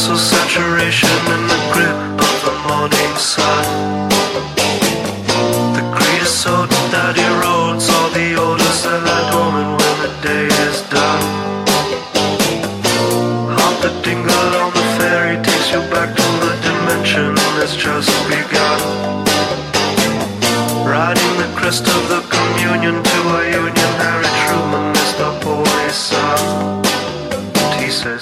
muscle saturation in the grip of the morning sun. The greatest soda that erodes all the odors that lie dormant when the day is done. Hop the dingle on the ferry takes you back to the dimension that's just begun. Riding the crest of the communion to a union, Harry Truman is the boy's son. He says.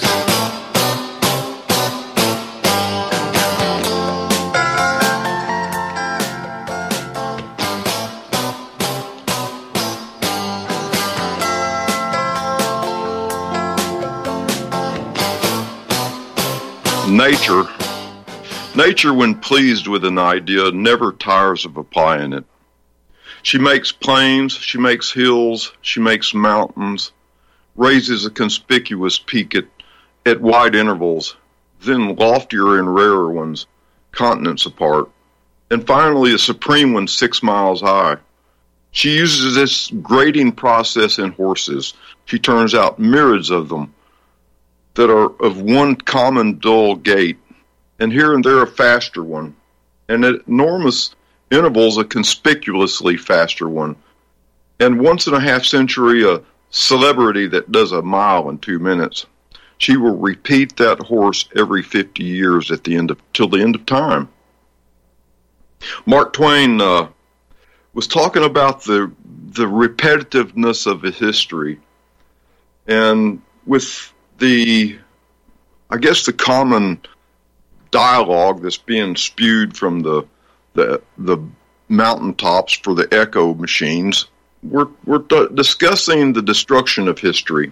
Nature, when pleased with an idea, never tires of applying it. She makes plains, she makes hills, she makes mountains, raises a conspicuous peak at wide intervals, then loftier and rarer ones, continents apart, and finally a supreme one 6 miles high. She uses this grading process in horses. She turns out myriads of them that are of one common dull gait, and here and there a faster one, and at enormous intervals a conspicuously faster one, and once in a half century a celebrity that does a mile in 2 minutes. She will repeat that horse every 50 years till the end of time. Mark Twain was talking about the repetitiveness of his history, and with the common dialogue that's being spewed from the mountaintops for the echo machines, we're discussing the destruction of history.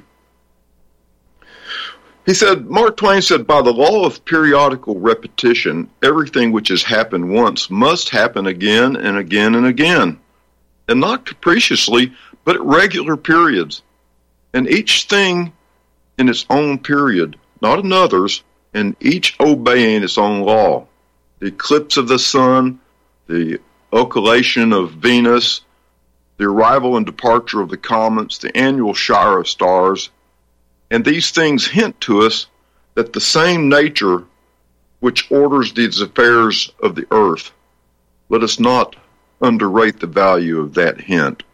Mark Twain said, by the law of periodical repetition, everything which has happened once must happen again and again and again, and not capriciously, but at regular periods, and each thing in its own period, not another's, and each obeying its own law. The eclipse of the sun, the occultation of Venus, the arrival and departure of the comets, the annual shower of stars, and these things hint to us that the same nature which orders these affairs of the earth, let us not underrate the value of that hint.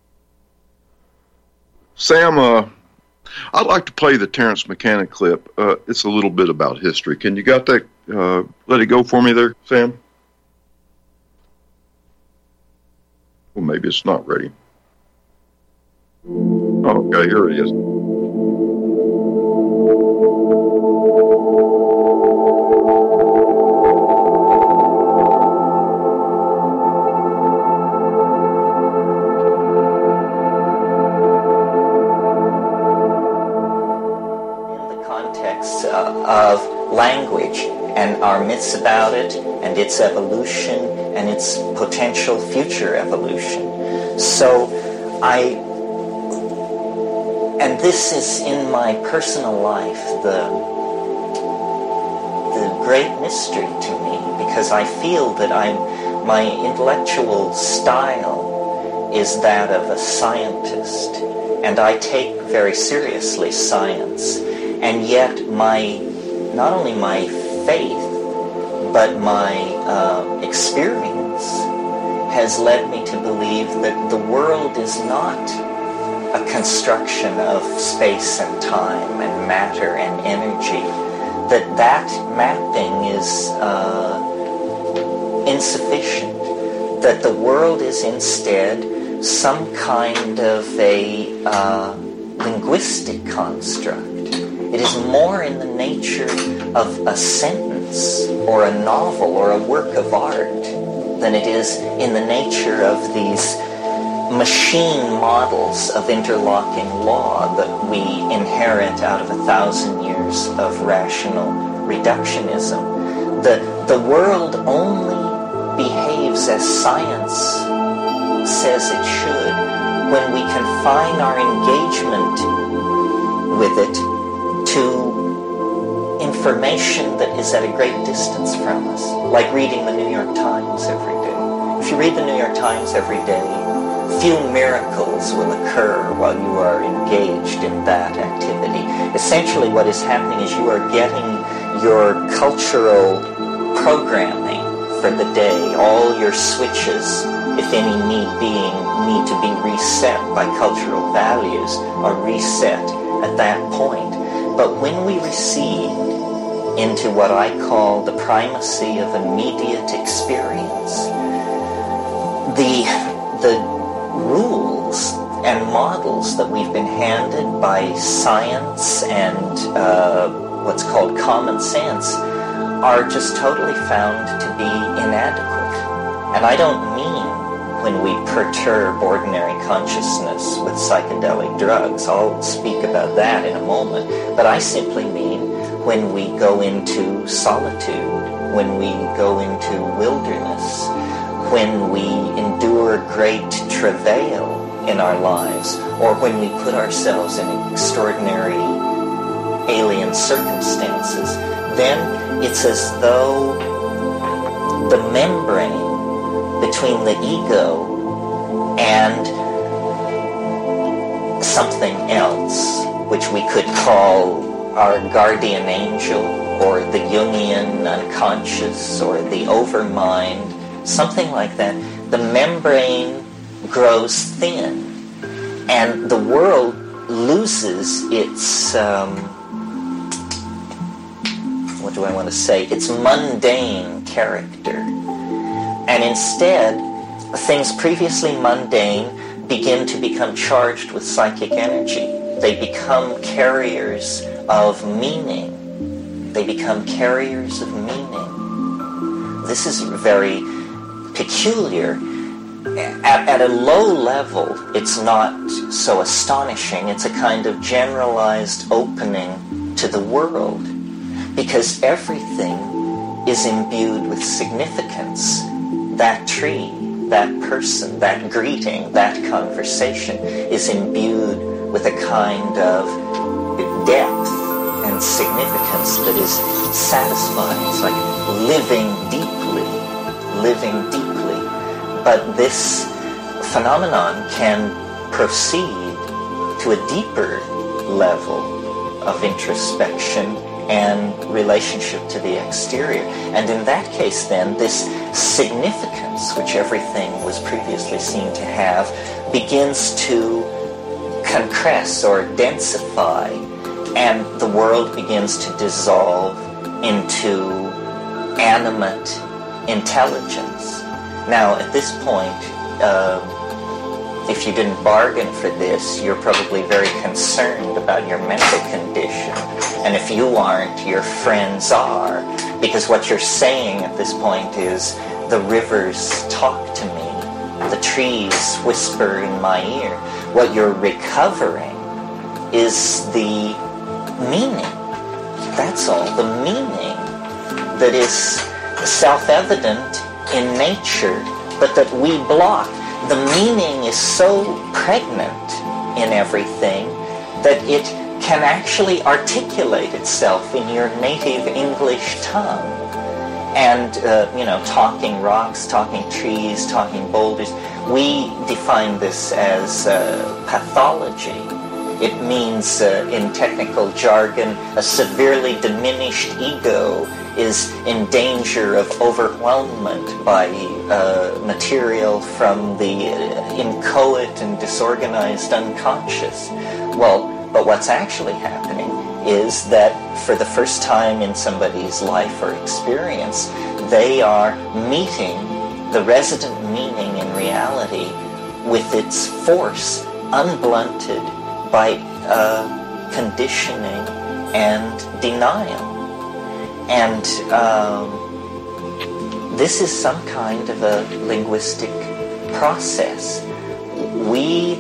Sam, I'd like to play the Terence McKenna clip. It's a little bit about history. Can you got that? Let it go for me there, Sam? Well, maybe it's not ready. Oh, okay, here it is. Of language and our myths about it and its evolution and its potential future evolution. So and this is in my personal life the great mystery to me, because I feel that my intellectual style is that of a scientist, and I take very seriously science. And yet not only my faith, but my experience has led me to believe that the world is not a construction of space and time and matter and energy, that mapping is insufficient, that the world is instead some kind of a linguistic construct. It is more in the nature of a sentence or a novel or a work of art than it is in the nature of these machine models of interlocking law that we inherit out of 1,000 years of rational reductionism. The world only behaves as science says it should when we confine our engagement with it to information that is at a great distance from us, like reading the New York Times every day. If you read the New York Times every day, few miracles will occur while you are engaged in that activity. Essentially what is happening is you are getting your cultural programming for the day, all your switches, if any need to be reset by cultural values, are reset at that point. But when we recede into what I call the primacy of immediate experience, the rules and models that we've been handed by science and what's called common sense are just totally found to be inadequate. And I don't mean when we perturb ordinary consciousness with psychedelic drugs. I'll speak about that in a moment. But I simply mean when we go into solitude, when we go into wilderness, when we endure great travail in our lives, or when we put ourselves in extraordinary alien circumstances, then it's as though the membrane between the ego and something else, which we could call our guardian angel, or the Jungian unconscious, or the overmind, something like that, the membrane grows thin, and the world loses its, its mundane character. And instead, things previously mundane begin to become charged with psychic energy. They become carriers of meaning. They become carriers of meaning. This is very peculiar. At a low level, it's not so astonishing. It's a kind of generalized opening to the world, because everything is imbued with significance. That tree, that person, that greeting, that conversation is imbued with a kind of depth and significance that is satisfying. It's like living deeply. But this phenomenon can proceed to a deeper level of introspection and relationship to the exterior. And in that case, then, this significance, which everything was previously seen to have, begins to compress or densify, and the world begins to dissolve into animate intelligence. Now, at this point, if you didn't bargain for this, you're probably very concerned about your mental condition. And if you aren't, your friends are. Because what you're saying at this point is, the rivers talk to me, the trees whisper in my ear. What you're recovering is the meaning. That's all, the meaning that is self-evident in nature, but that we block. The meaning is so pregnant in everything that it can actually articulate itself in your native English tongue. And, talking rocks, talking trees, talking boulders, we define this as pathology. It means, in technical jargon, a severely diminished ego is in danger of overwhelmment by material from the inchoate and disorganized unconscious. Well, but what's actually happening is that for the first time in somebody's life or experience, they are meeting the resident meaning in reality with its force, unblunted by conditioning and denial. And this is some kind of a linguistic process. We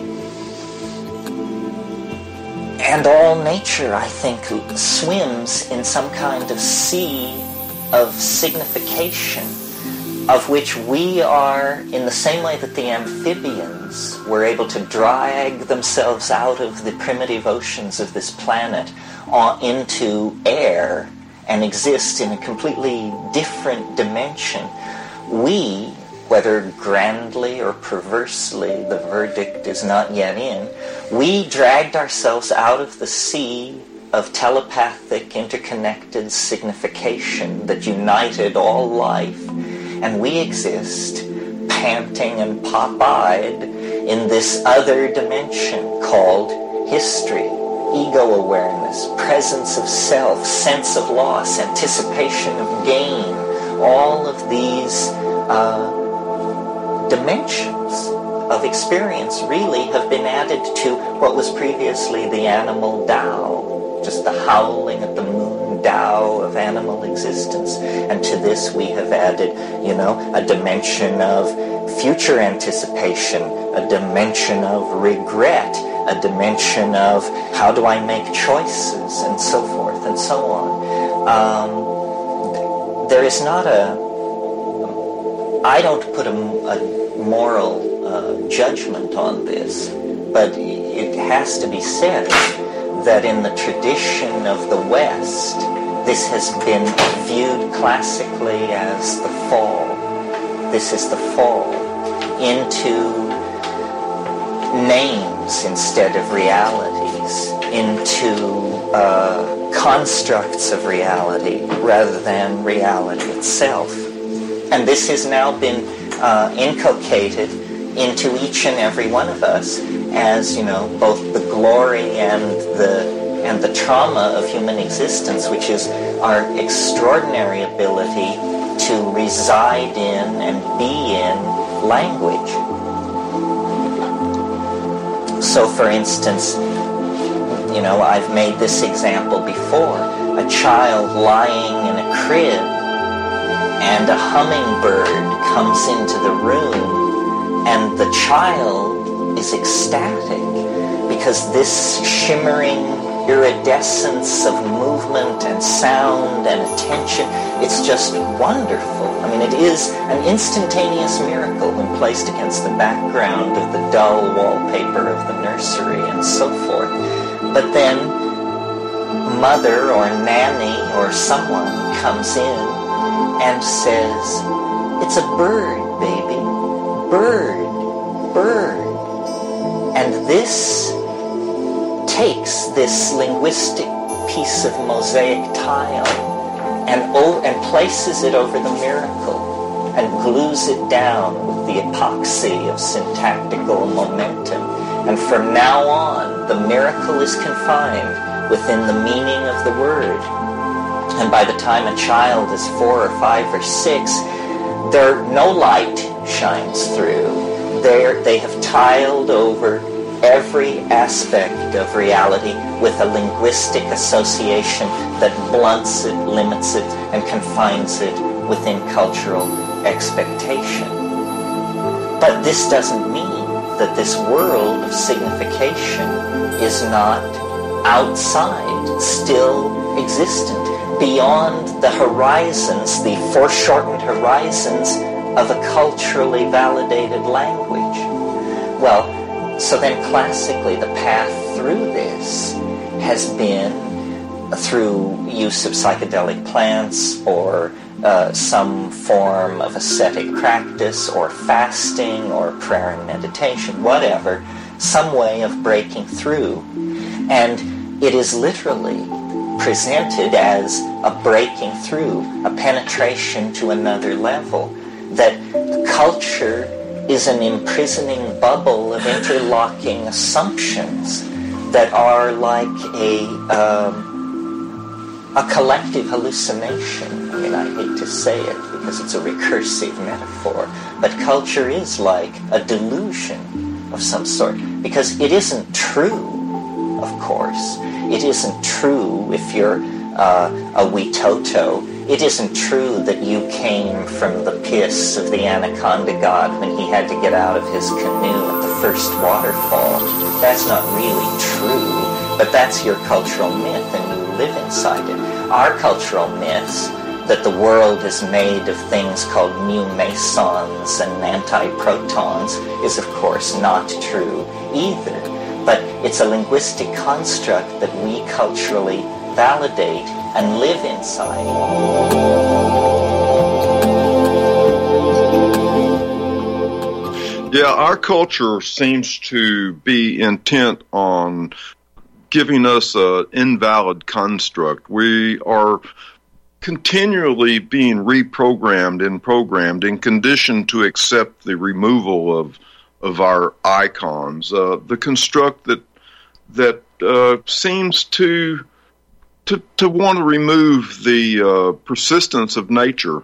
and all nature, I think, swims in some kind of sea of signification, of which we are, in the same way that the amphibians were able to drag themselves out of the primitive oceans of this planet into air and exist in a completely different dimension. We, whether grandly or perversely, the verdict is not yet in, we dragged ourselves out of the sea of telepathic, interconnected signification that united all life, and we exist panting and pop-eyed in this other dimension called history, ego awareness, presence of self, sense of loss, anticipation of gain. All of these dimensions of experience really have been added to what was previously the animal Tao, just the howling at the moon Tao of animal existence. And to this we have added, a dimension of future anticipation, a dimension of regret, a dimension of how do I make choices, and so forth and so on. There is not I don't put a moral judgment on this, but it has to be said that in the tradition of the West, this has been viewed classically as the fall. This is the fall into names instead of realities, into constructs of reality rather than reality itself. And this has now been inculcated into each and every one of us as, both the glory and the trauma of human existence, which is our extraordinary ability to reside in and be in language. So, for instance, I've made this example before. A child lying in a crib and a hummingbird comes into the room and the child is ecstatic because this shimmering iridescence of movement and sound and attention, it's just wonderful. I mean, it is an instantaneous miracle when placed against the background of the dull wallpaper of the nursery and so forth. But then mother or nanny or someone comes in and says, "It's a bird, baby. Bird, bird." And this takes this linguistic piece of mosaic tile and places it over the miracle and glues it down with the epoxy of syntactical momentum. And from now on, the miracle is confined within the meaning of the word. And by the time a child is 4 or 5 or 6, no light shines through. They have tiled over every aspect of reality with a linguistic association that blunts it, limits it, and confines it within cultural expectation. But this doesn't mean that this world of signification is not outside, still existent, beyond the horizons, the foreshortened horizons of a culturally validated language. Well, so then classically the path through this has been through use of psychedelic plants or some form of ascetic practice or fasting or prayer and meditation, whatever, some way of breaking through. And it is literally presented as a breaking through, a penetration to another level, that culture is an imprisoning bubble of interlocking assumptions that are like a collective hallucination. I mean, I hate to say it because it's a recursive metaphor, but culture is like a delusion of some sort, because it isn't true, of course. It isn't true if you're a Witoto. It isn't true that you came from the piss of the anaconda god when he had to get out of his canoe at the first waterfall. That's not really true, but that's your cultural myth, and you live inside it. Our cultural myths, that the world is made of things called mu mesons and antiprotons, is of course not true either. But it's a linguistic construct that we culturally validate and live inside. Yeah, our culture seems to be intent on giving us an invalid construct. We are continually being reprogrammed and programmed and conditioned to accept the removal of our icons. The construct that seems to want to remove the persistence of nature.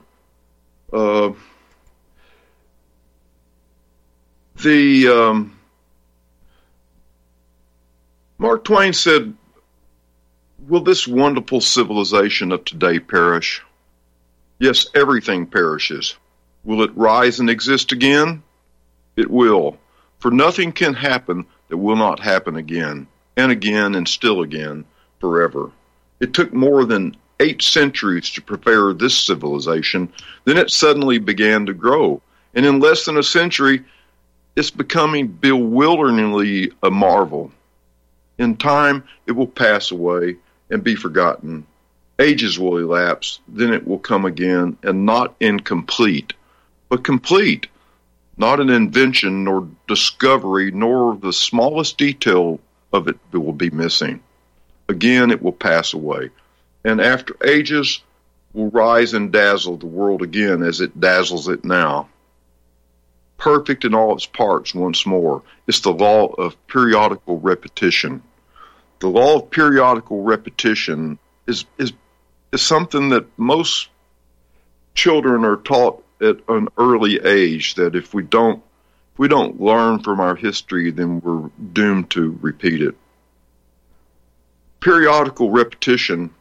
Mark Twain said, "Will this wonderful civilization of today perish?" Yes, everything perishes. Will it rise and exist again? It will. For nothing can happen that will not happen again, and still again, forever. It took more than 8 centuries to prepare this civilization. Then it suddenly began to grow. And in less than a century, it's becoming bewilderingly a marvel. In time, it will pass away and be forgotten. Ages will elapse, then it will come again, and not incomplete, but complete. Not an invention, nor discovery, nor the smallest detail of it will be missing. Again, it will pass away, and after ages will rise and dazzle the world again as it dazzles it now. Perfect in all its parts once more. It's the law of periodical repetition. The law of periodical repetition is something that most children are taught at an early age, that if we don't learn from our history, then we're doomed to repeat it. Periodical repetition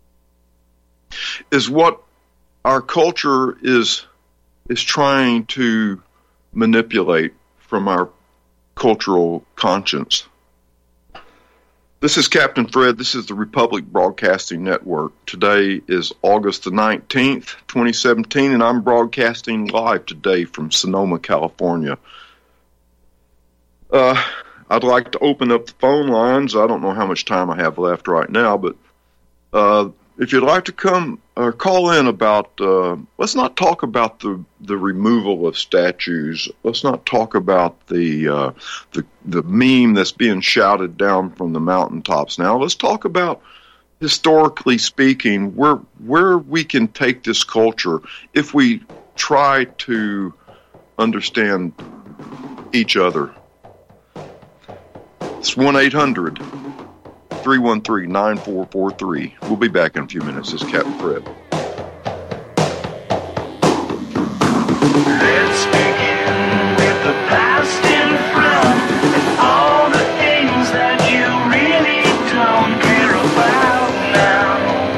is what our culture is trying to manipulate from our cultural conscience. This is Captain Fred. This is the Republic Broadcasting Network. Today is August the 19th, 2017, and I'm broadcasting live today from Sonoma, California. I'd like to open up the phone lines. I don't know how much time I have left right now, but if you'd like to come or call in about, let's not talk about the removal of statues. Let's not talk about the meme that's being shouted down from the mountaintops now. Let's talk about, historically speaking, where we can take this culture if we try to understand each other. It's 1-800-313-9443. We'll be back in a few minutes. This is Captain Fred. Let's begin with the past in front and all the things that you really don't care about now.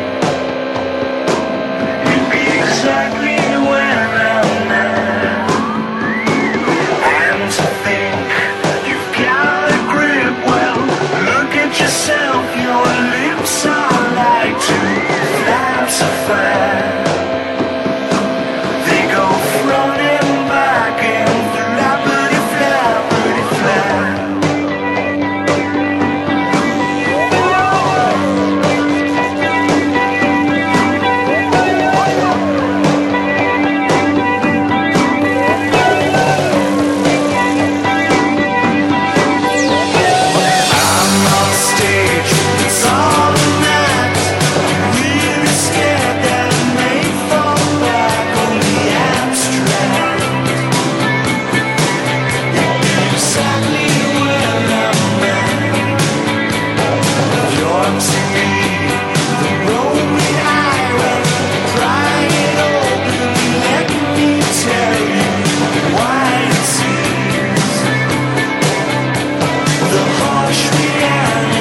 You'd be exactly where I'm at. And to think you've got a grip, well, look at yourself, your lips are like two flaps of fire. They go front and back and flappity flap. I'm on stage, it's all an act. I'm really scared that I may fall back on the abstract. You'd be exactly where I'm at. You're to me the lonely iron, crying open. Let me tell you why it seems the harsh reality.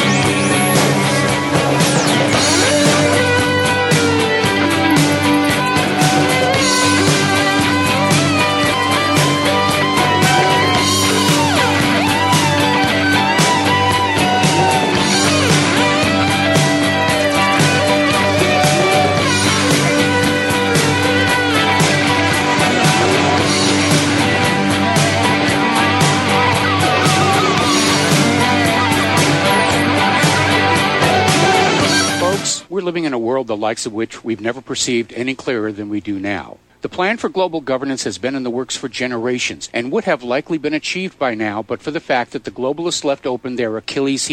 Folks, we're living in a world the likes of which we've never perceived any clearer than we do now. The plan for global governance has been in the works for generations and would have likely been achieved by now but for the fact that the globalists left open their Achilles heel.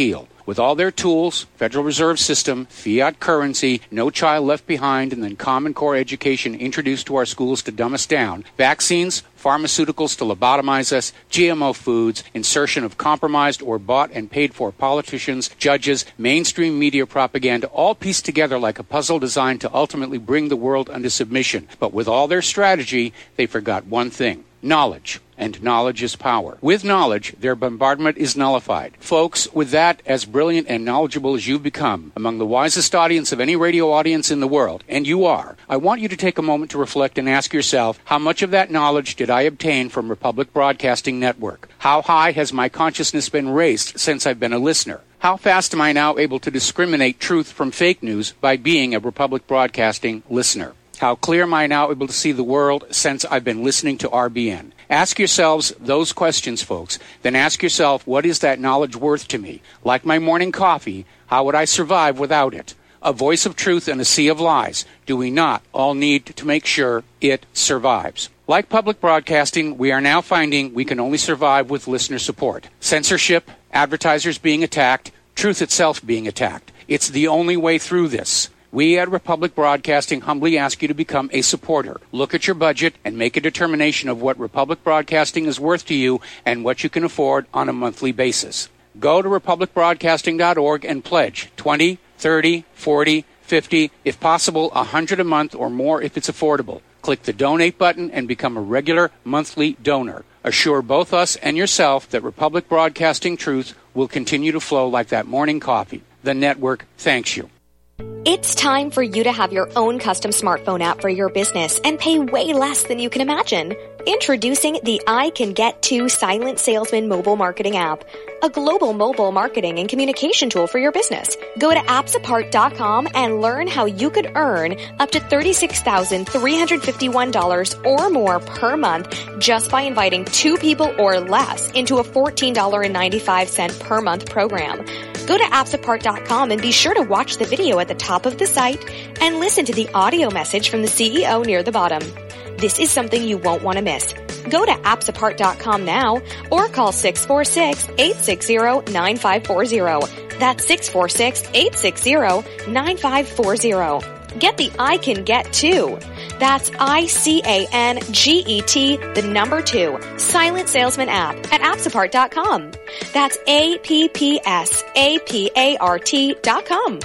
With all their tools, Federal Reserve System, fiat currency, no child left behind, and then Common Core education introduced to our schools to dumb us down, vaccines, pharmaceuticals to lobotomize us, GMO foods, insertion of compromised or bought and paid for politicians, judges, mainstream media propaganda, all pieced together like a puzzle designed to ultimately bring the world under submission. But with all their strategy, they forgot one thing: knowledge. And knowledge is power. With knowledge, their bombardment is nullified. Folks, with that, as brilliant and knowledgeable as you've become, among the wisest audience of any radio audience in the world, and you are, I want you to take a moment to reflect and ask yourself, how much of that knowledge did I obtain from Republic Broadcasting Network? How high has my consciousness been raised since I've been a listener? How fast am I now able to discriminate truth from fake news by being a Republic Broadcasting listener? How clear am I now able to see the world since I've been listening to RBN? Ask yourselves those questions, folks. Then ask yourself, what is that knowledge worth to me? Like my morning coffee, how would I survive without it? A voice of truth in a sea of lies. Do we not all need to make sure it survives? Like public broadcasting, we are now finding we can only survive with listener support. Censorship, advertisers being attacked, truth itself being attacked. It's the only way through this. We at Republic Broadcasting humbly ask you to become a supporter. Look at your budget and make a determination of what Republic Broadcasting is worth to you and what you can afford on a monthly basis. Go to republicbroadcasting.org and pledge $20, $30, $40, $50, if possible, $100 a month or more if it's affordable. Click the donate button and become a regular monthly donor. Assure both us and yourself that Republic Broadcasting truth will continue to flow like that morning coffee. The network thanks you. It's time for you to have your own custom smartphone app for your business and pay way less than you can imagine. Introducing the I Can Get To Silent Salesman mobile marketing app, a global mobile marketing and communication tool for your business. Go to appsapart.com and learn how you could earn up to $36,351 or more per month just by inviting 2 people or less into a $14.95 per month program. Go to appsapart.com and be sure to watch the video at the top of the site and listen to the audio message from the CEO near the bottom. This is something you won't want to miss. Go to appsapart.com now or call 646-860-9540. That's 646-860-9540. Get the I Can Get To. That's ICANGET, the number 2, Silent Salesman app at appsapart.com. That's APPSAPART.com.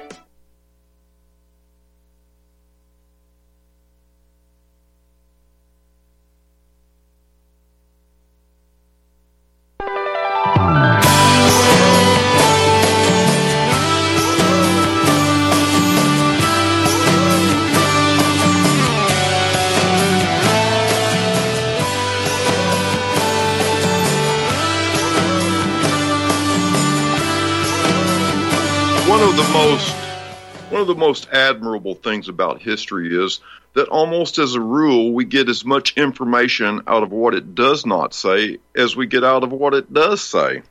One of the most admirable things about history is that almost as a rule, we get as much information out of what it does not say as we get out of what it does say.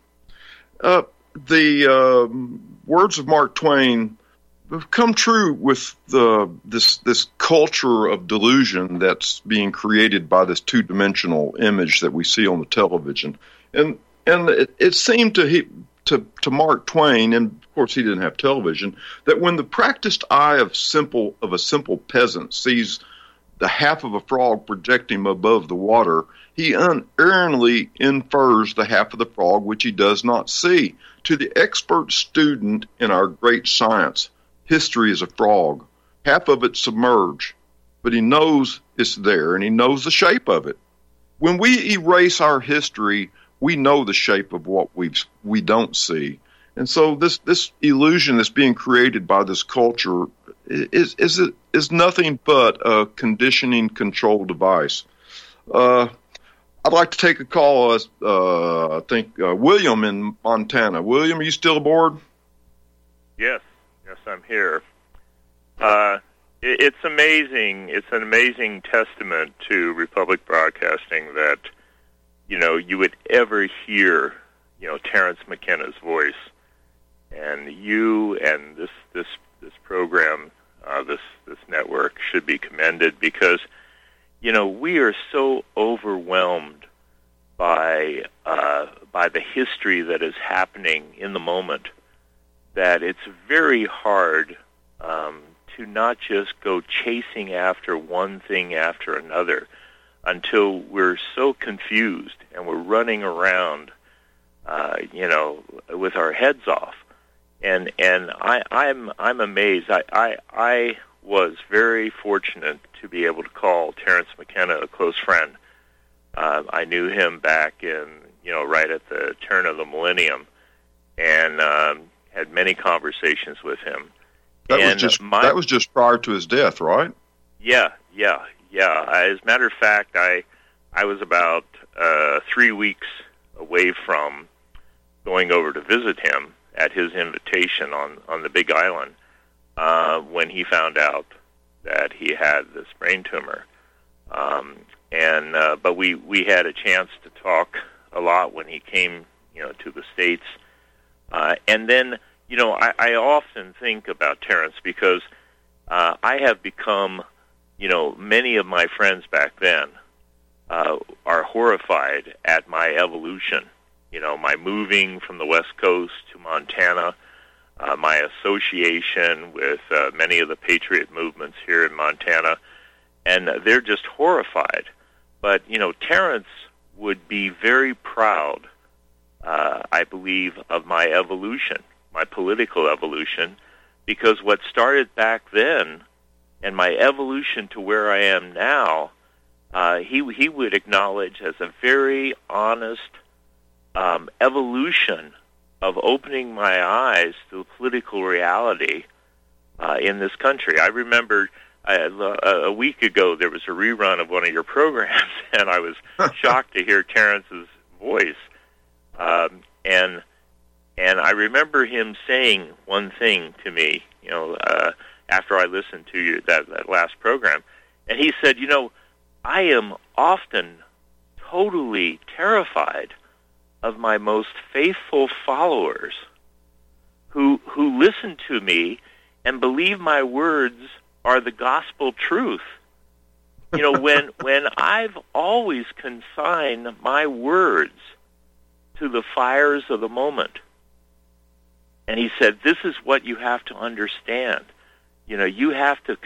The words of Mark Twain have come true with this culture of delusion that's being created by this two-dimensional image that we see on the television. And it seemed to Mark Twain, and of course he didn't have television, that when the practiced eye of a simple peasant sees the half of a frog projecting above the water, he unerringly infers the half of the frog which he does not see. To the expert student in our great science, history is a frog. Half of it submerged, but he knows it's there and he knows the shape of it. When we erase our history, we know the shape of what we don't see. And so this illusion that's being created by this culture is nothing but a conditioning control device. I'd like to take a call. I think William in Montana. William, are you still aboard? Yes, I'm here. It's amazing. It's an amazing testament to Republic Broadcasting that you would ever hear, Terrence McKenna's voice, and you and this program, this network should be commended because, we are so overwhelmed by the history that is happening in the moment that it's very hard to not just go chasing after one thing after another until we're so confused and we're running around, with our heads off. And I'm amazed. I was very fortunate to be able to call Terence McKenna a close friend. I knew him back in, right at the turn of the millennium, and had many conversations with him. That was just prior to his death, right? Yeah. As a matter of fact, I was about 3 weeks away from going over to visit him at his invitation on the Big Island when he found out that he had this brain tumor. But we had a chance to talk a lot when he came, to the States. And then, I often think about Terence because I have become, many of my friends back then are horrified at my evolution. My moving from the West Coast to Montana, my association with many of the patriot movements here in Montana, and they're just horrified. But, Terence would be very proud, I believe, of my evolution, my political evolution, because what started back then and my evolution to where I am now, he would acknowledge as a very honest evolution of opening my eyes to political reality in this country. I remember a week ago there was a rerun of one of your programs, and I was shocked to hear Terence's voice. And I remember him saying one thing to me, after I listened to you that last program, and he said, I am often totally terrified of my most faithful followers who listen to me and believe my words are the gospel truth. When I've always consigned my words to the fires of the moment. And he said, this is what you have to understand. You have to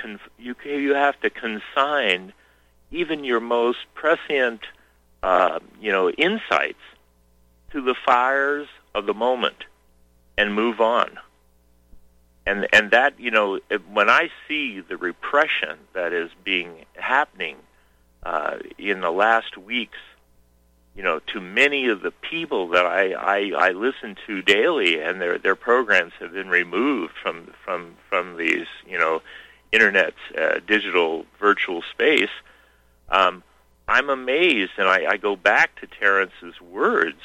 consign even your most prescient, insights to the fires of the moment and move on. And that, when I see the repression that is happening in the last weeks, to many of the people that I listen to daily, and their programs have been removed from these, internet's digital virtual space, I'm amazed, and I go back to Terence's words.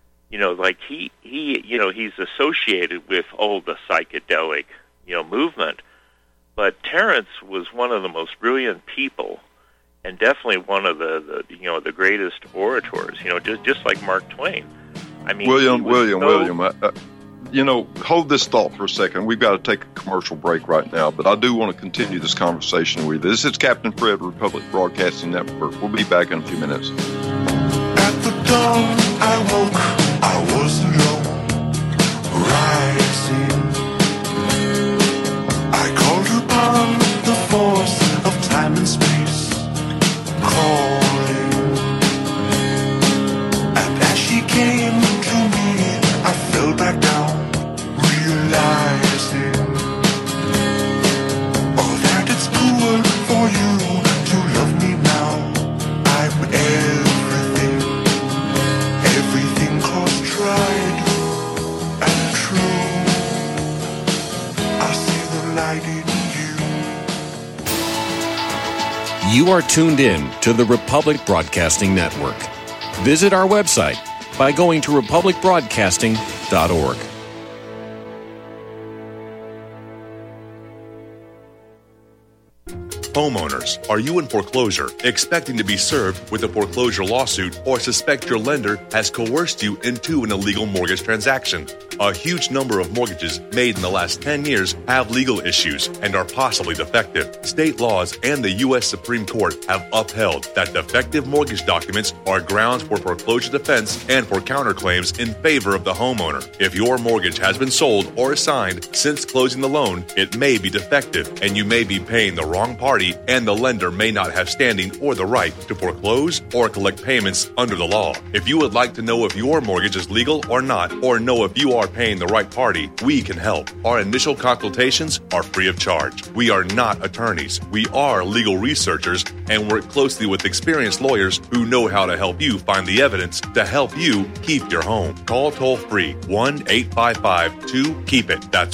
He's associated with the psychedelic, movement. But Terence was one of the most brilliant people, and definitely one of the greatest orators. Just like Mark Twain. I mean, William. Hold this thought for a second. We've got to take a commercial break right now, but I do want to continue this conversation with you. This is Captain Fred, Republic Broadcasting Network. We'll be back in a few minutes. At the dawn I woke, I was alone, rising. I called upon the force of time and space, calling. And as she came to me, I fell back down, realizing that it's cool for you to love me now. I'm everything cause tried and true. I see the light in you. You are tuned in to the Republic Broadcasting Network. Visit our website by going to republicbroadcasting.org. Homeowners, are you in foreclosure, expecting to be served with a foreclosure lawsuit, or suspect your lender has coerced you into an illegal mortgage transaction? A huge number of mortgages made in the last 10 years have legal issues and are possibly defective. State laws and the U.S. Supreme Court have upheld that defective mortgage documents are grounds for foreclosure defense and for counterclaims in favor of the homeowner. If your mortgage has been sold or assigned since closing the loan, it may be defective and you may be paying the wrong party, and the lender may not have standing or the right to foreclose or collect payments under the law. If you would like to know if your mortgage is legal or not, or know if you are paying the right party, we can help. Our initial consultations are free of charge. We are not attorneys. We are legal researchers and work closely with experienced lawyers who know how to help you find the evidence to help you keep your home. Call toll-free 1-855-2-KEEP-IT. That's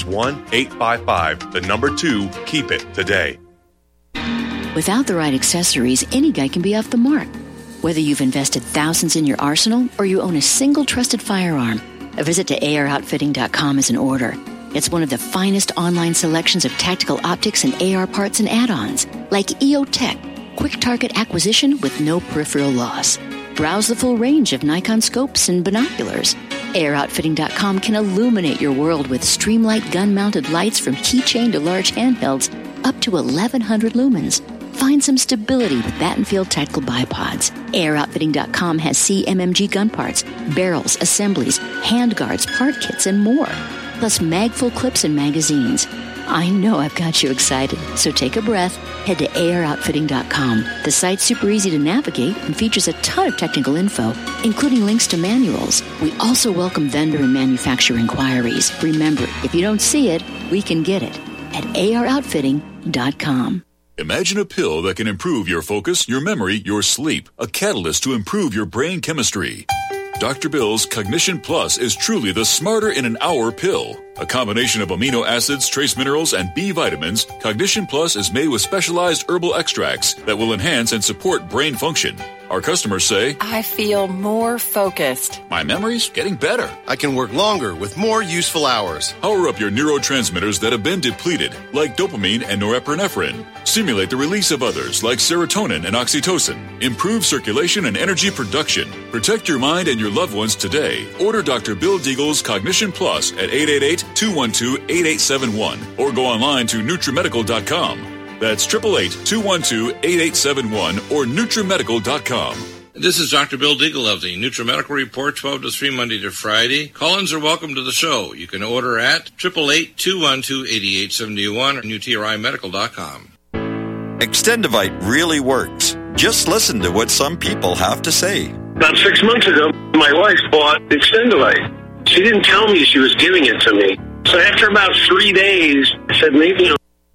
1-855-2-KEEP-IT today. Without the right accessories, any guy can be off the mark. Whether you've invested thousands in your arsenal or you own a single trusted firearm, a visit to AROutfitting.com is in order. It's one of the finest online selections of tactical optics and AR parts and add-ons, like EOTech, quick target acquisition with no peripheral loss. Browse the full range of Nikon scopes and binoculars. AROutfitting.com can illuminate your world with Streamlight gun-mounted lights from keychain to large handhelds up to 1,100 lumens. Find some stability with Battenfield Tactical Bipods. AROutfitting.com has CMMG gun parts, barrels, assemblies, handguards, part kits, and more. Plus mag-full clips and magazines. I know I've got you excited, so take a breath. Head to AROutfitting.com. The site's super easy to navigate and features a ton of technical info, including links to manuals. We also welcome vendor and manufacturer inquiries. Remember, if you don't see it, we can get it at AROutfitting.com. Imagine a pill that can improve your focus, your memory, your sleep. A catalyst to improve your brain chemistry. Dr. Bill's Cognition Plus is truly the smarter in an hour pill. A combination of amino acids, trace minerals, and B vitamins, Cognition Plus is made with specialized herbal extracts that will enhance and support brain function. Our customers say, I feel more focused. My memory's getting better. I can work longer with more useful hours. Power up your neurotransmitters that have been depleted, like dopamine and norepinephrine. Stimulate the release of others, like serotonin and oxytocin. Improve circulation and energy production. Protect your mind and your loved ones today. Order Dr. Bill Deagle's Cognition Plus at 888-212-8871 or go online to NutriMedical.com. That's 888-212-8871 or NutriMedical.com. This is Dr. Bill Deagle of the NutriMedical Report, 12 to 3, Monday to Friday. Call-ins are welcome to the show. You can order at 888-212-8871 or NutriMedical.com. Extendivite really works. Just listen to what some people have to say. About 6 months ago, my wife bought Extendivite. She didn't tell me she was giving it to me. So after about 3 days, I said, maybe,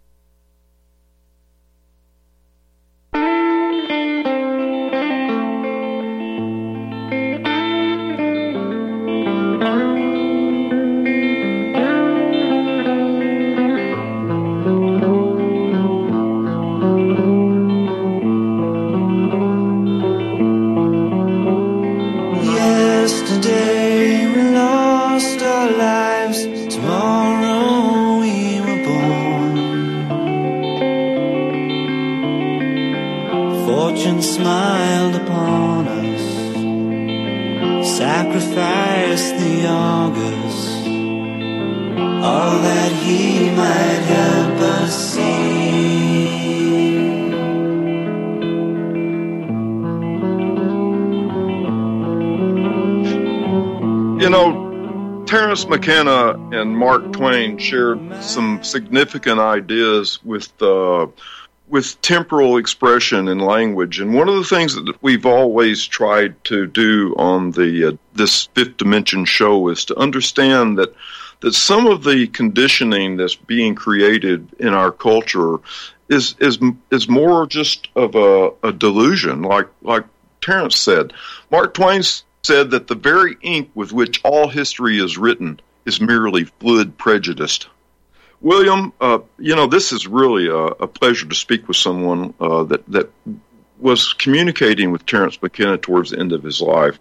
Terence McKenna and Mark Twain shared some significant ideas with temporal expression and language. And one of the things that we've always tried to do on the this Fifth Dimension show is to understand that some of the conditioning that's being created in our culture is more just of a delusion, like Terence said. Mark Twain said that the very ink with which all history is written is merely fluid prejudice. William, this is really a pleasure to speak with someone that was communicating with Terence McKenna towards the end of his life.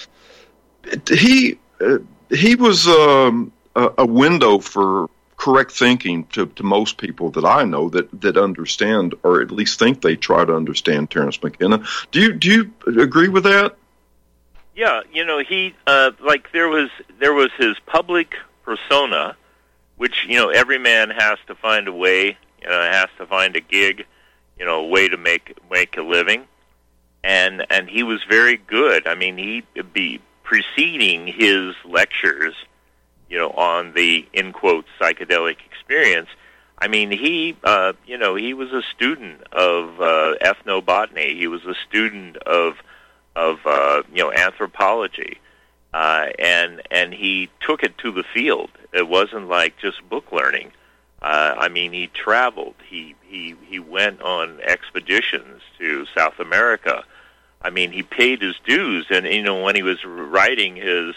He was a window for correct thinking to most people that I know that understand, or at least think they try to understand, Terence McKenna. Do you agree with that? Yeah, he there was his public persona, which, every man has to find a way, has to find a gig, a way to make a living. And he was very good. I mean, he'd be preceding his lectures, on the, in quotes, psychedelic experience. I mean, he was a student of ethnobotany. He was a student of anthropology, and he took it to the field. It wasn't like just book learning. I mean, he traveled. He went on expeditions to South America. I mean, he paid his dues, and when he was writing his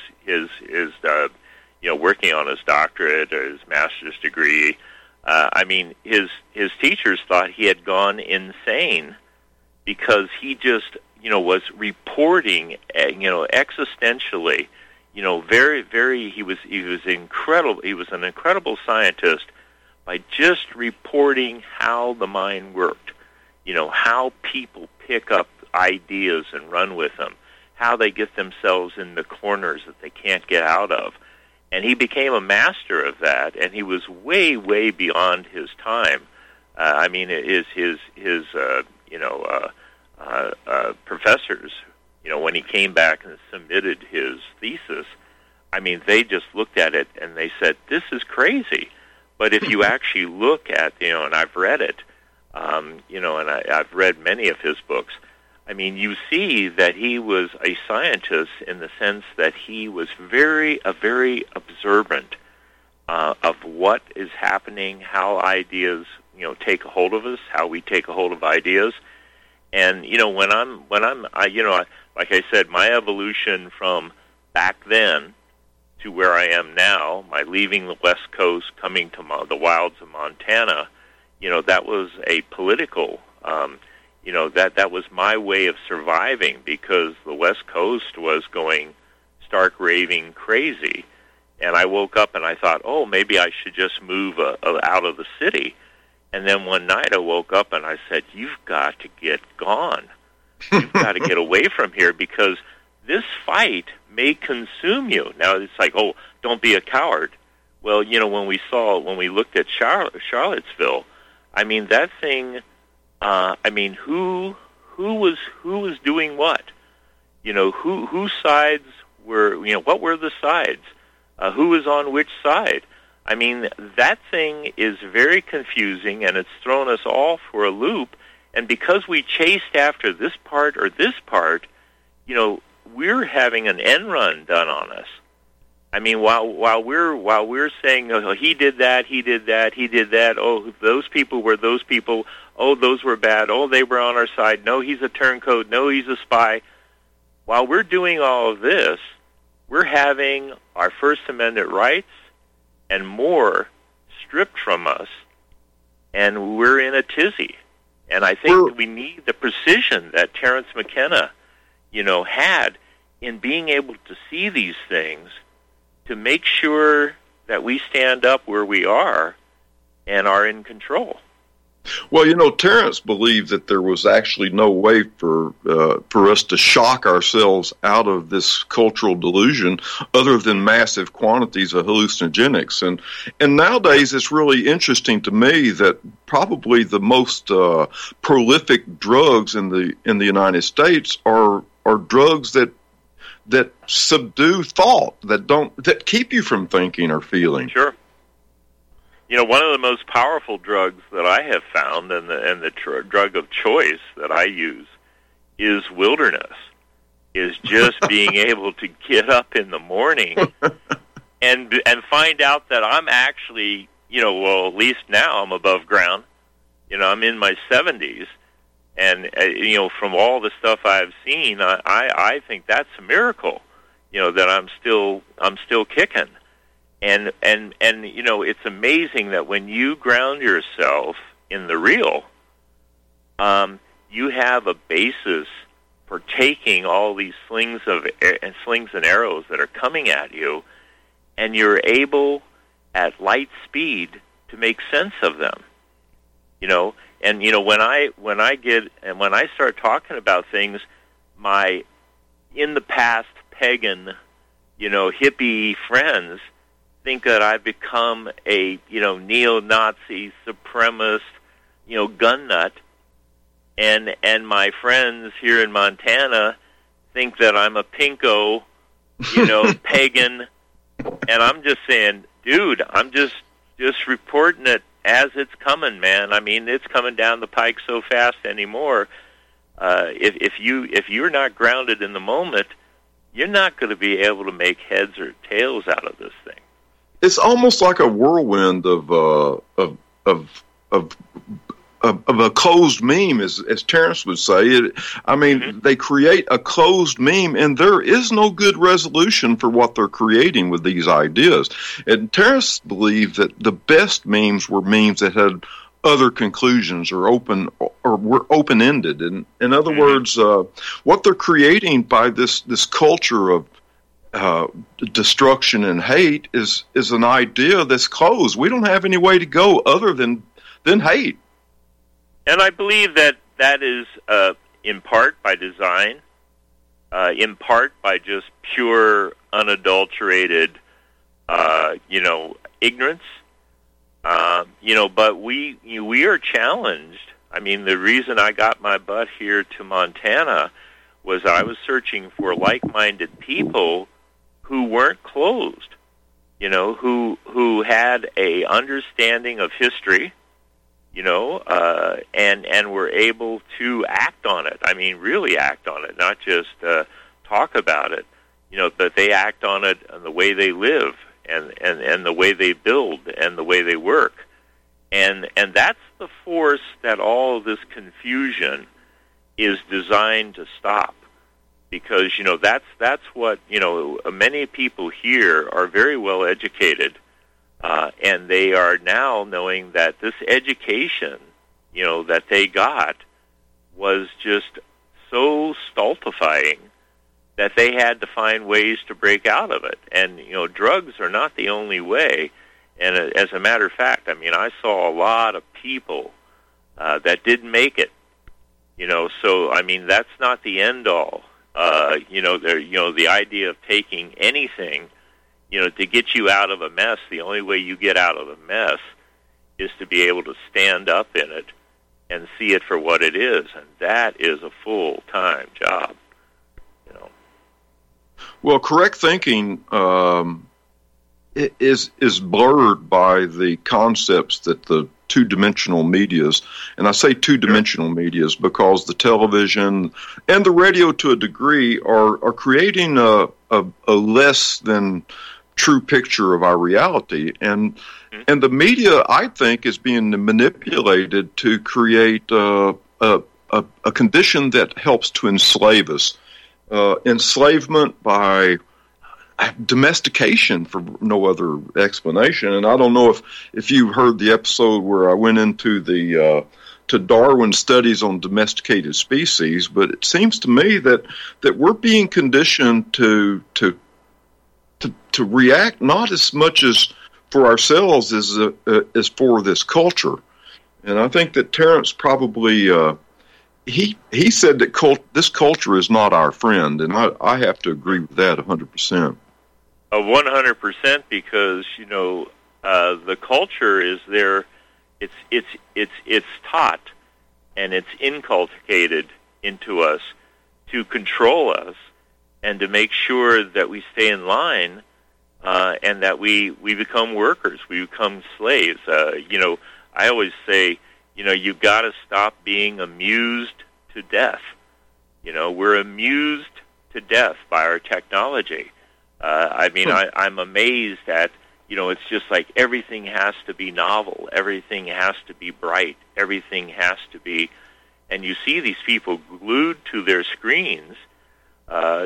working on his doctorate or his master's degree, I mean, his teachers thought he had gone insane because he just was reporting existentially, very, very. He was incredible. He was an incredible scientist by just reporting how the mind worked, how people pick up ideas and run with them, how they get themselves in the corners that they can't get out of. And he became a master of that, and he was way, way beyond his time. I mean, his professors, when he came back and submitted his thesis, I mean, they just looked at it and they said, "This is crazy." But if you actually look at, and I've read it, and I've read many of his books, I mean, you see that he was a scientist in the sense that he was very observant of what is happening, how ideas, take a hold of us, how we take a hold of ideas. And, when I'm, like I said, my evolution from back then to where I am now, my leaving the West Coast, coming to the wilds of Montana, that was a political, that was my way of surviving, because the West Coast was going stark raving crazy. And I woke up and I thought, oh, maybe I should just move out of the city. And then one night I woke up and I said, you've got to get gone. You've got to get away from here, because this fight may consume you. Now, it's like, oh, don't be a coward. Well, when we looked at Charlottesville, I mean, that thing, who was doing what? Whose sides were, what were the sides? Who was on which side? I mean, that thing is very confusing, and it's thrown us all for a loop. And because we chased after this part or this part, we're having an end run done on us. I mean, while we're saying, oh, he did that, he did that, he did that. Oh, those people were those people. Oh, those were bad. Oh, they were on our side. No, he's a turncoat. No, he's a spy. While we're doing all of this, we're having our First Amendment rights and more stripped from us, and we're in a tizzy. And I think we need the precision that Terence McKenna, had in being able to see these things, to make sure that we stand up where we are and are in control. Well, Terence believed that there was actually no way for us to shock ourselves out of this cultural delusion other than massive quantities of hallucinogenics. And nowadays, it's really interesting to me that probably the most prolific drugs in the United States are drugs that subdue thought, that keep you from thinking or feeling. Sure. One of the most powerful drugs that I have found, and the drug of choice that I use, is wilderness. Is just being able to get up in the morning and find out that I'm actually, at least now I'm above ground. I'm in my 70s, and from all the stuff I've seen, I think that's a miracle. That I'm still kicking. And it's amazing that when you ground yourself in the real, you have a basis for taking all these slings and arrows that are coming at you, and you're able at light speed to make sense of them. And when I start talking about things, my in the past pagan, hippie friends think that I've become a, neo-Nazi supremacist, gun nut, and my friends here in Montana think that I'm a pinko, pagan, and I'm just saying, dude, I'm just reporting it as it's coming, man. I mean, it's coming down the pike so fast anymore. If you're not grounded in the moment, you're not going to be able to make heads or tails out of this thing. It's almost like a whirlwind of a closed meme, as Terrence would say. They create a closed meme, and there is no good resolution for what they're creating with these ideas. And Terrence believed that the best memes were memes that had other conclusions or were open-ended. And in other words, what they're creating by this culture of destruction and hate is an idea that's closed. We don't have any way to go other than hate. And I believe that is in part by design, in part by just pure, unadulterated, ignorance. But we are challenged. I mean, the reason I got my butt here to Montana was I was searching for like-minded people who weren't closed, who had a understanding of history, and were able to act on it. I mean, really act on it, not just talk about it, but they act on it and the way they live and the way they build and the way they work. And that's the force that all of this confusion is designed to stop. Because, that's what, many people here are very well educated, and they are now knowing that this education, that they got was just so stultifying that they had to find ways to break out of it. And, drugs are not the only way. And as a matter of fact, I saw a lot of people that didn't make it, so, that's not the end all. The idea of taking anything, to get you out of a mess, the only way you get out of a mess is to be able to stand up in it and see it for what it is, and that is a full-time job. Well, correct thinking is blurred by the concepts that the two-dimensional medias, and I say two-dimensional medias because the television and the radio to a degree are creating a less than true picture of our reality. And the media, I think, is being manipulated to create a condition that helps to enslave us. Enslavement by domestication, for no other explanation. And I don't know if you heard the episode where I went into to Darwin's studies on domesticated species, but it seems to me that we're being conditioned to react not as much as for ourselves as for this culture. And I think that Terrence probably he said that this culture is not our friend, and I have to agree with that 100%. 100%, because the culture is there. It's taught and it's inculcated into us to control us and to make sure that we stay in line and that we become workers, we become slaves. I always say, you've got to stop being amused to death. We're amused to death by our technology. I'm amazed at, it's just like everything has to be novel, everything has to be bright, everything has to be, and you see these people glued to their screens, or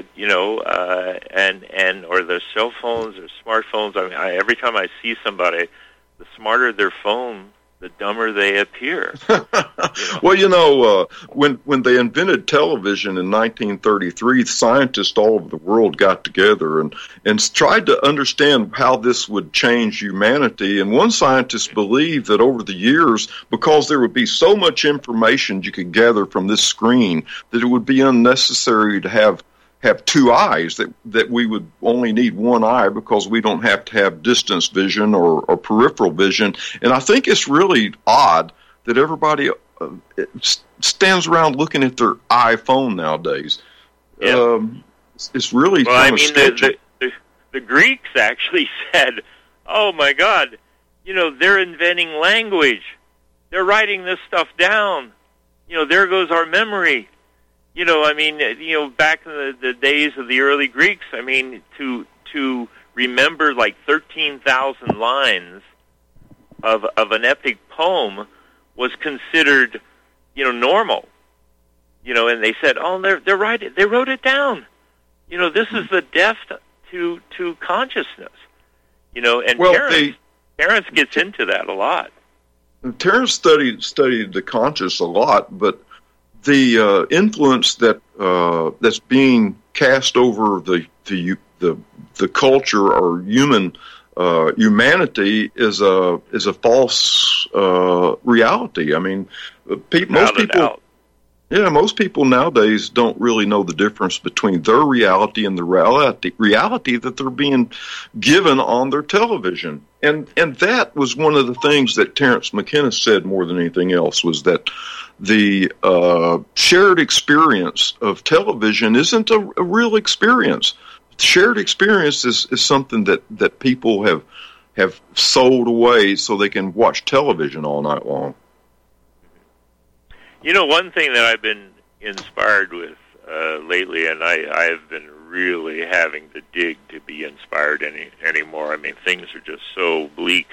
their cell phones or smartphones. Every time I see somebody, the smarter their phone, the dumber they appear. Well, when they invented television in 1933, scientists all over the world got together and tried to understand how this would change humanity. And one scientist believed that over the years, because there would be so much information you could gather from this screen, that it would be unnecessary to have have two eyes, that we would only need one eye because we don't have to have distance vision or peripheral vision. And I think it's really odd that everybody stands around looking at their iPhone nowadays. Yeah. It's really well. kind of sketchy. The Greeks actually said, "Oh my God, they're inventing language. They're writing this stuff down. There goes our memory." Back in the days of the early Greeks, to remember like 13,000 lines of an epic poem was considered, normal. And they said, "Oh, they're right. They wrote it down. This is the depth to consciousness." And Terence gets into that a lot. Terence studied the conscious a lot, but the influence that's being cast over the culture or humanity is a false reality. I mean, most people nowadays don't really know the difference between their reality and the reality that they're being given on their television. And that was one of the things that Terence McKenna said more than anything else, was that the shared experience of television isn't a real experience. Shared experience is something that people have sold away so they can watch television all night long. One thing that I've been inspired with lately, and I have been really having to dig to be inspired anymore. I mean, things are just so bleak.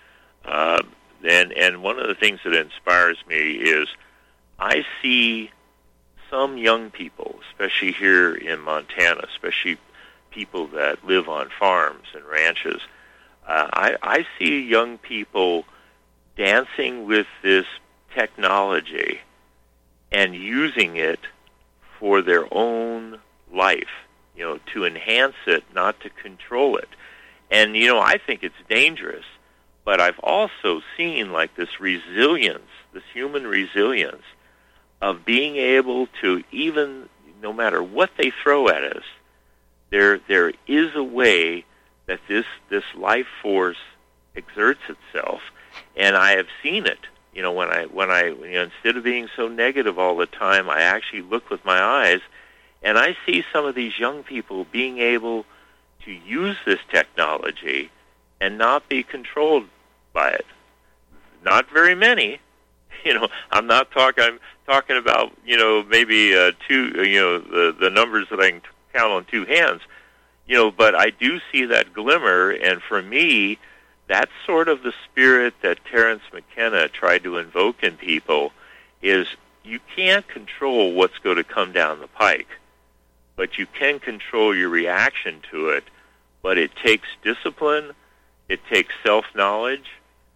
And one of the things that inspires me is I see some young people, especially here in Montana, especially people that live on farms and ranches, I see young people dancing with this technology and using it for their own life, to enhance it, not to control it. And, I think it's dangerous, but I've also seen like this resilience, this human resilience of being able to, even no matter what they throw at us, there is a way that this life force exerts itself, and I have seen it. When I instead of being so negative all the time, I actually look with my eyes, and I see some of these young people being able to use this technology and not be controlled by it. Not very many. I'm talking about maybe two. The numbers that I can count on two hands. But I do see that glimmer, and for me, that's sort of the spirit that Terence McKenna tried to invoke in people, is you can't control what's going to come down the pike, but you can control your reaction to it. But it takes discipline, it takes self-knowledge,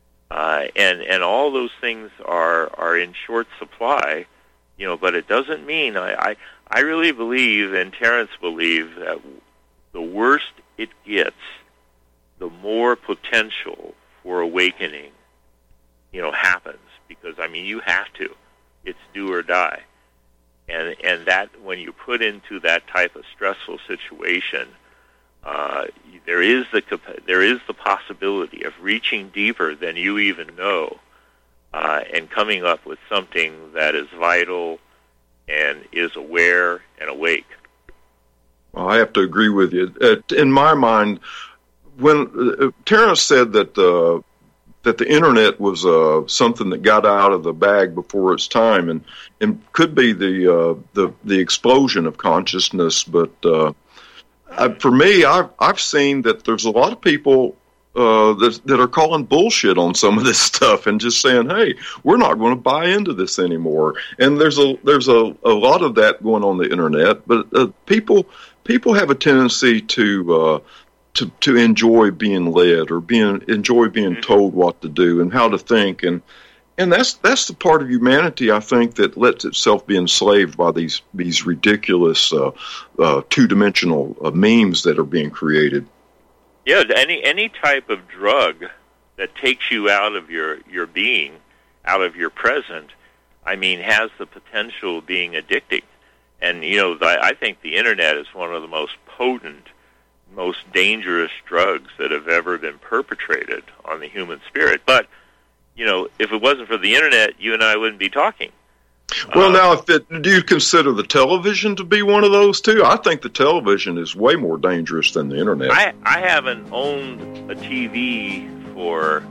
and all those things are in short supply, but it doesn't mean, I really believe, and Terence believes, that the worse it gets, the more potential for awakening, happens. Because, you have to. It's do or die. And that, when you put into that type of stressful situation, there is the possibility of reaching deeper than you even know, and coming up with something that is vital and is aware and awake. Well, I have to agree with you. In my mind, when Terence said that the internet was something that got out of the bag before its time, and could be the explosion of consciousness, but for me, I've seen that there's a lot of people that are calling bullshit on some of this stuff and just saying, "Hey, we're not going to buy into this anymore." And there's a lot of that going on the internet, but people have a tendency to enjoy being led or enjoy being told what to do and how to think, and that's the part of humanity, I think, that lets itself be enslaved by these ridiculous two-dimensional memes that are being created. Yeah, any type of drug that takes you out of your being, out of your present, has the potential of being addicting. And, I think the Internet is one of the most potent, most dangerous drugs that have ever been perpetrated on the human spirit. But, if it wasn't for the Internet, you and I wouldn't be talking. Well, now, do you consider the television to be one of those, too? I think the television is way more dangerous than the Internet. I haven't owned a TV for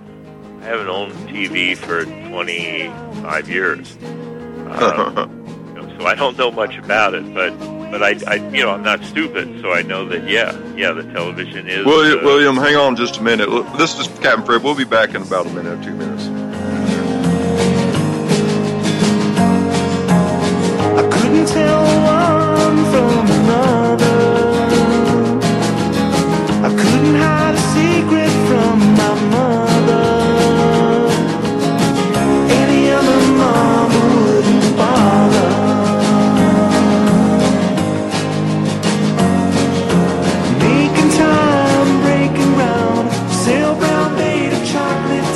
25 years. So I don't know much about it, but I'm not stupid, so I know that, the television is... William, hang on just a minute. This is Captain Fred. We'll be back in about a minute or 2 minutes. I couldn't tell one from another. I couldn't hide a secret from my mother. Any other mom wouldn't bother. Making time, breaking ground, sail brown made of chocolate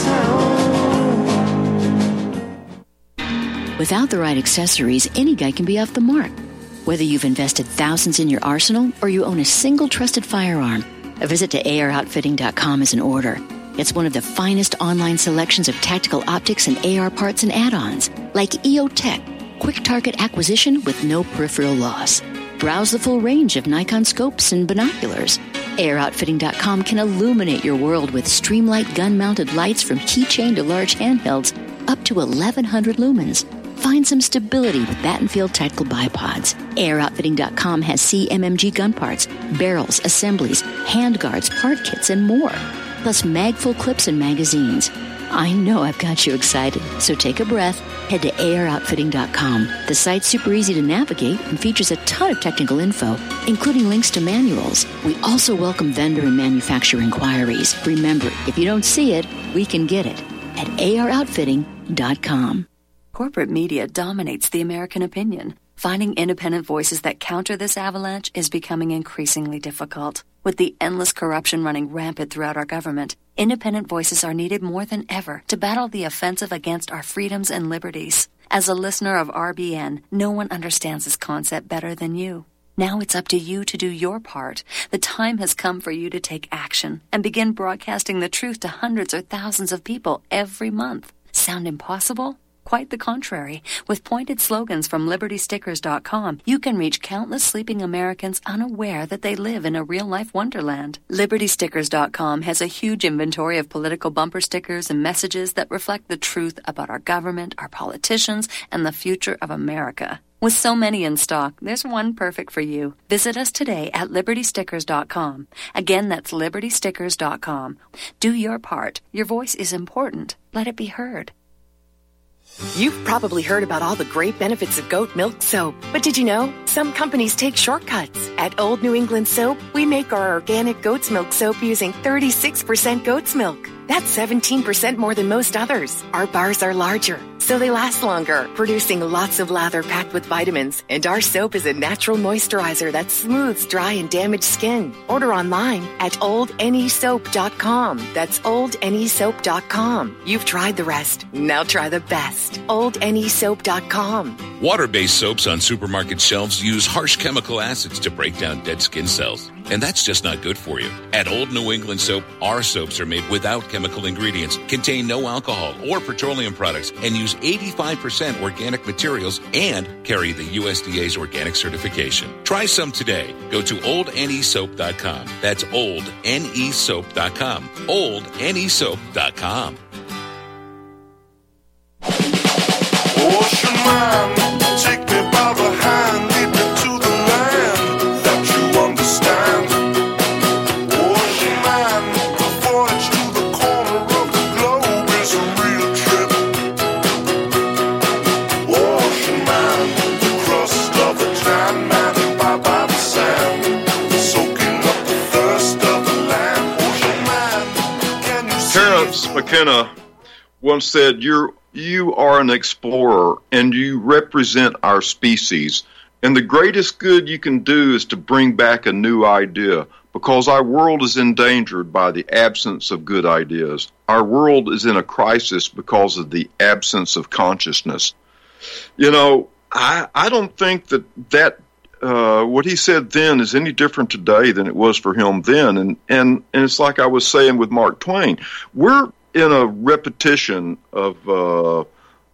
town. Without the right accessories, any guy can be off the mark. Whether you've invested thousands in your arsenal or you own a single trusted firearm, a visit to AROutfitting.com is in order. It's one of the finest online selections of tactical optics and AR parts and add-ons, like EOTech, quick target acquisition with no peripheral loss. Browse the full range of Nikon scopes and binoculars. AROutfitting.com can illuminate your world with Streamlight gun-mounted lights from keychain to large handhelds, up to 1,100 lumens. Find some stability with Battenfield Tactical Bipods. AirOutfitting.com has CMMG gun parts, barrels, assemblies, handguards, part kits, and more. Plus mag-full clips and magazines. I know I've got you excited, so take a breath. Head to AirOutfitting.com. The site's super easy to navigate and features a ton of technical info, including links to manuals. We also welcome vendor and manufacturer inquiries. Remember, if you don't see it, we can get it at AirOutfitting.com. Corporate media dominates the American opinion. Finding independent voices that counter this avalanche is becoming increasingly difficult. With the endless corruption running rampant throughout our government, independent voices are needed more than ever to battle the offensive against our freedoms and liberties. As a listener of RBN, no one understands this concept better than you. Now it's up to you to do your part. The time has come for you to take action and begin broadcasting the truth to hundreds or thousands of people every month. Sound impossible? Quite the contrary. With pointed slogans from LibertyStickers.com, you can reach countless sleeping Americans unaware that they live in a real-life wonderland. LibertyStickers.com has a huge inventory of political bumper stickers and messages that reflect the truth about our government, our politicians, and the future of America. With so many in stock, there's one perfect for you. Visit us today at LibertyStickers.com. Again, that's LibertyStickers.com. Do your part. Your voice is important. Let it be heard. You've probably heard about all the great benefits of goat milk soap, but did you know some companies take shortcuts? At Old New England Soap, we make our organic goat's milk soap using 36% goat's milk. That's 17% more than most others. Our bars are larger, so they last longer, producing lots of lather packed with vitamins. And our soap is a natural moisturizer that smooths dry and damaged skin. Order online at oldnesoap.com. That's oldnesoap.com. You've tried the rest. Now try the best. oldnesoap.com. Water-based soaps on supermarket shelves use harsh chemical acids to break down dead skin cells. And that's just not good for you. At Old New England Soap, our soaps are made without chemical ingredients, contain no alcohol or petroleum products, and use 85% organic materials and carry the USDA's organic certification. Try some today. Go to oldnesoap.com. That's oldnesoap.com. oldnesoap.com. Ocean man, take me by the hand, lead me to the land that you understand. Ocean man, the voyage to the corner of the globe is a real trip. Ocean man, the crust of a tan man by the sand, soaking up the thirst of the land. Ocean man, can you see? Terence McKenna once said, You are an explorer, and you represent our species. And the greatest good you can do is to bring back a new idea, because our world is endangered by the absence of good ideas. Our world is in a crisis because of the absence of consciousness. You know, I don't think that what he said then is any different today than it was for him then. And it's like I was saying with Mark Twain. We're in a repetition of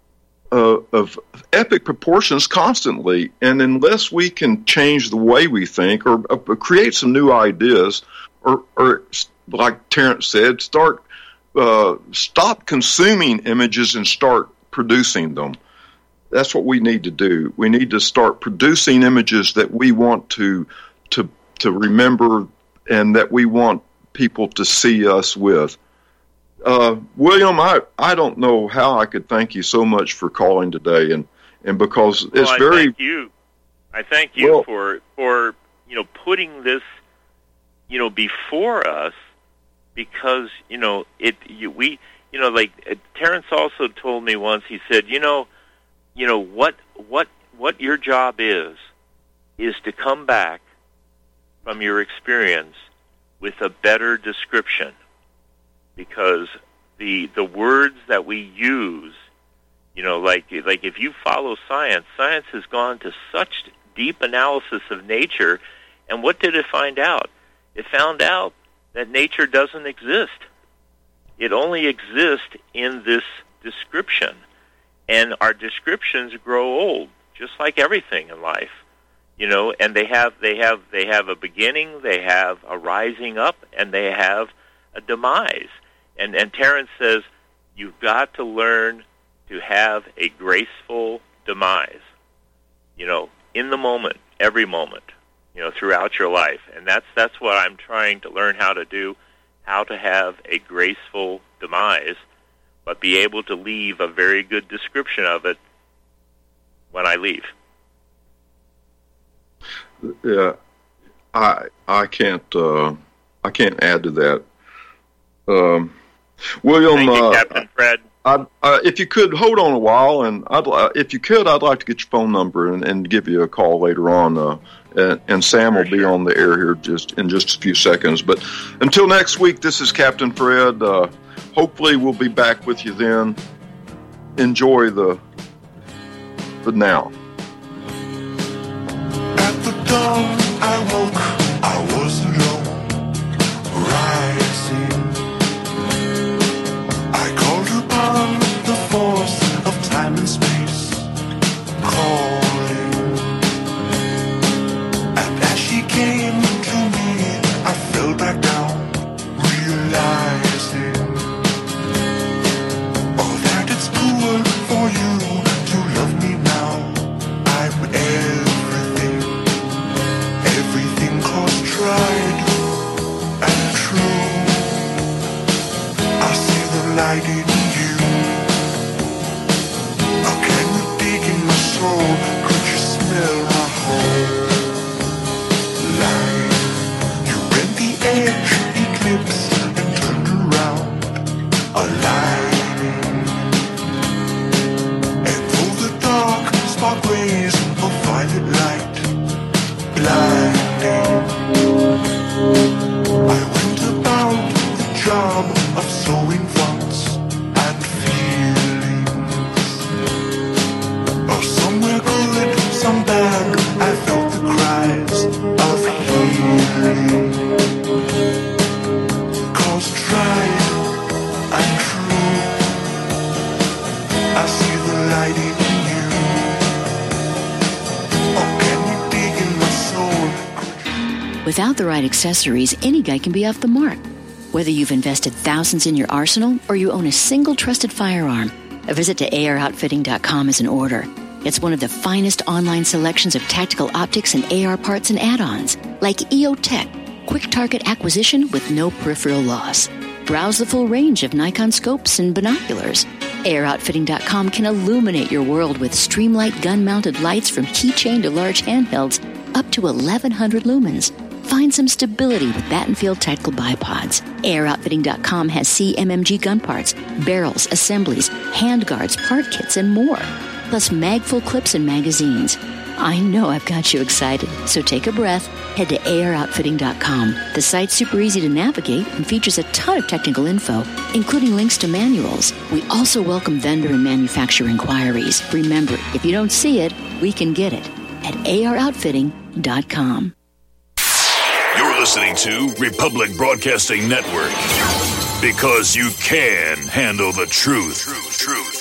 epic proportions constantly, and unless we can change the way we think or create some new ideas, or like Terrence said, stop consuming images and start producing them. That's what we need to do. We need to start producing images that we want to remember and that we want people to see us with. William, I don't know how I could thank you so much for calling today, and because it's very. I thank you for putting this before us, because Terrence also told me once. He said, what your job is to come back from your experience with a better description. Because the words that we use, like if you follow science has gone to such deep analysis of nature, and what did it find out? It found out that nature doesn't exist. It only exists in this description, and our descriptions grow old, just like everything in life, and they have a beginning, they have a rising up, and they have a demise. And Terrence says, you've got to learn to have a graceful demise, in the moment, every moment, throughout your life. And that's what I'm trying to learn how to do, how to have a graceful demise, but be able to leave a very good description of it when I leave. Yeah, I can't add to that. William, thank you, Captain Fred. If you could hold on a while, and I'd like to get your phone number and give you a call later on. And Sam will be on the air here in just a few seconds. But until next week, this is Captain Fred. Hopefully, we'll be back with you then. Enjoy the now. At the dawn, I woke. I was alone, rising. I called upon the force of time and space, calling. And as she came to me, I fell back down, realizing, that it's cool for you to love me now. I'm everything cause tried and true. I see the light in you. How can you dig in my soul? Could you smell my whole life? You went the edge, eclipsed and turned around, aligning. And through the dark, spark rays of violet light, blinding. I went about the job of sowing thoughts and feelings. Oh, somewhere good, some bad, I felt the cries of healing. Cause tried and true, I see the light in you. Oh, can you dig in my soul? Without the right accessories, any guy can be off the mark. Whether you've invested thousands in your arsenal or you own a single trusted firearm, a visit to AROutfitting.com is in order. It's one of the finest online selections of tactical optics and AR parts and add-ons, like EOTech, quick target acquisition with no peripheral loss. Browse the full range of Nikon scopes and binoculars. AROutfitting.com can illuminate your world with Streamlight gun-mounted lights from keychain to large handhelds up to 1,100 lumens. Find some stability with Battenfield Tactical Bipods. AirOutfitting.com has CMMG gun parts, barrels, assemblies, handguards, part kits, and more. plus magful clips and magazines. I know I've got you excited, so take a breath. Head to AROutfitting.com. The site's super easy to navigate and features a ton of technical info, including links to manuals. We also welcome vendor and manufacturer inquiries. Remember, if you don't see it, we can get it at AROutfitting.com. You're listening to Republic Broadcasting Network, because you can handle the truth.